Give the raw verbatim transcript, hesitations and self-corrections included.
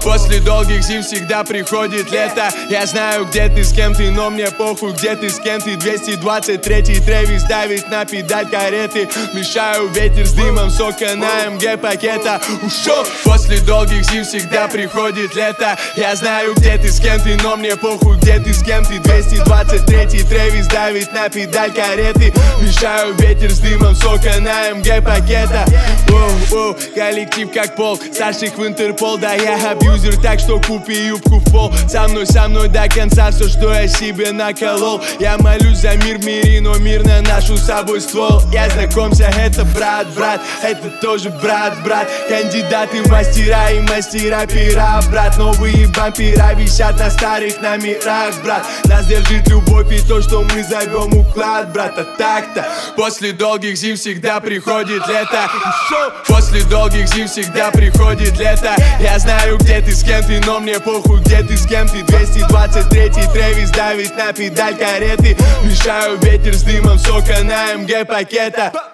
После долгих зим всегда приходит лето. Я знаю, где ты, с кем ты, но мне похуй, где ты, с кем ты. Двести двадцать третий Трэвис давит на педаль кареты. Мешаю ветер с дымом сока на эм гэ пакета. Ушел. После долгих зим всегда приходит лето. Я знаю, где ты, с кем ты, но мне похуй, где ты, с кем ты. Двести двадцать третий Трэвис давит на педаль кареты. Мешаю ветер с дымом сока на эм гэ пакета. Воу, коллектив как пол, старших в Интерпол. Да я абьюзер, так что купи юбку в пол. Со мной, со мной до конца все, что я себе наколол. Я молюсь за мир в мире, но мир на нашу с собой ствол. Я знакомься, это брат, брат, это тоже брат, брат. Кандидаты в мастера и мастера пера, брат. Новые бампера висят на старых номерах, брат. Нас держит любовь и то, что мы зовем уклад, брат. А так-то после долгих зим всегда приходит лето. После долгих зим всегда приходит лето. Я знаю, где ты, с кем ты, но мне похуй, где ты, с кем ты. Двести двадцать третий Трэвис давит на педаль кареты. Мешаю ветер с дымом сока на эм гэ пакета.